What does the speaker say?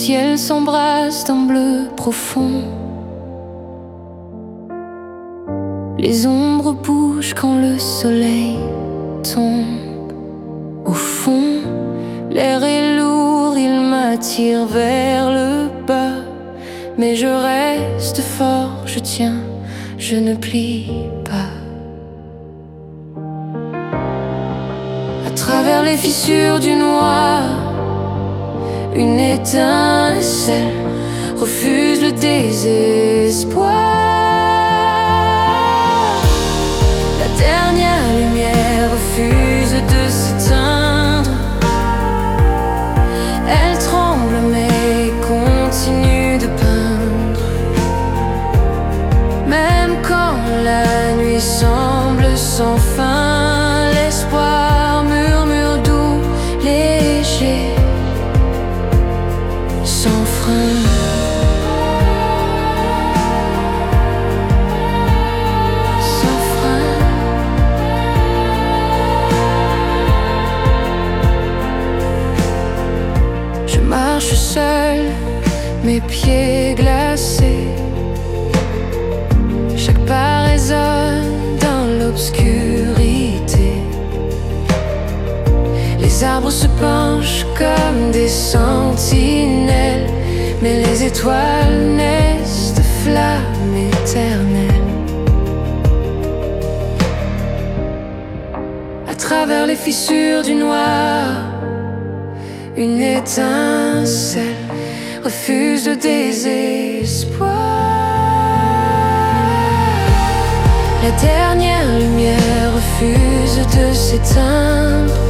ciel s'embrasse d'un bleu profond. Les ombres bougent quand le soleil tombe. Au fond, l'air est lourd, il m'attire vers le bas. Mais je reste fort, je tiens, je ne plie pas. À travers les fissures du noir, une étincelle refuse le désespoir. La dernière lumière refuse de s'éteindre. Elle tremble mais continue de peindre. Même quand la nuit semble sans fin, l'espoir murmure doux, léger, sans frein. Sans frein. Je marche seul, mes pieds glacés. Chaque pas résonne dans l'obscurité. Les arbres se penchent comme des sentinelles, mais les étoiles naissent de flammes éternelles. À travers les fissures du noir, une étincelle refuse le désespoir. La dernière lumière refuse de s'éteindre.